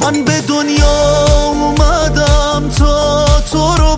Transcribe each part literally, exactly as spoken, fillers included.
من به دنیا اومدم تا تو رو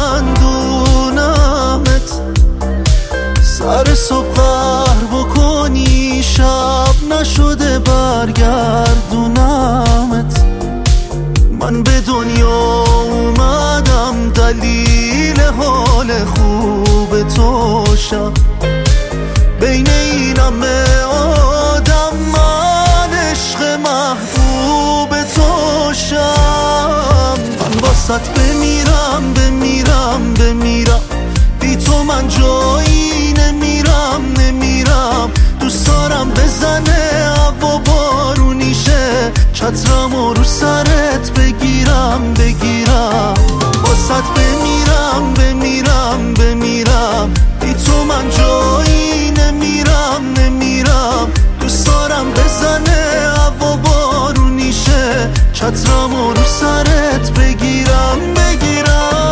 بخندونمت، سر صبح قهر بکنی شب نشده برگردونمت. من به دنیا اومدم دلیل حال خوب تو شم، بین این همه آدم من عشق محبوب تو شم. من واسط بمیرم بمیرم بمیرم، بی تو من جایی نمیرم نمیرم. دوست دارم بزنه هوا بارونیشه، چترمو رو سرت بگیرم بگیرم. واسط بمیرم بمیرم بمیرم، بی تو من جایی نمیرم نمیرم. دوست دارم بزنه هوا بارونیشه، چترمو رو سرت بگیرم بگیرم.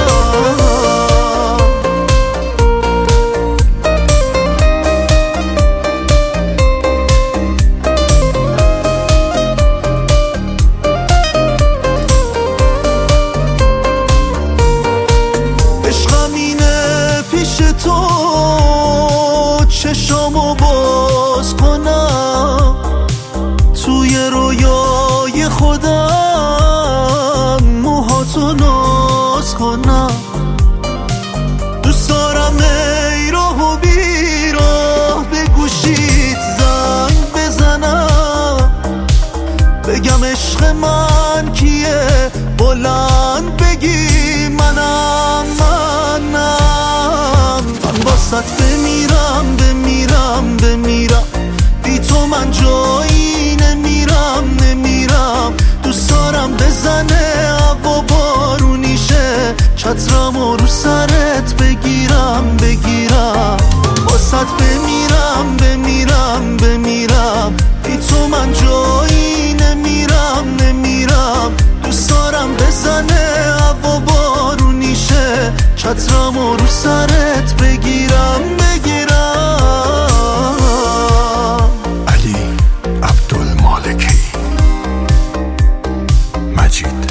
چشامو باز کنم توی رویای خودم، موهاتو ناز کنم. دوست دارم ای راه و بیراه به گوشیت زنگ بزنم، بگم عشق من کیه، بلند بگی منم منم. من واسط بمیرم بمیرم بمیرم، بی تو من جایی نمیرم نمیرم. دوست دارم بزنه هوا بارونیشه، چترمو رو سرت بگیرم بگیرم. واسط بمیرم بمیرم بمیرم، بی تو من جایی نمیرم نمیرم. دوست دارم بزنه هوا بارونیشه، چترمو رو سرت بگیرم بگیرم. علی عبدالمالکی، مجید.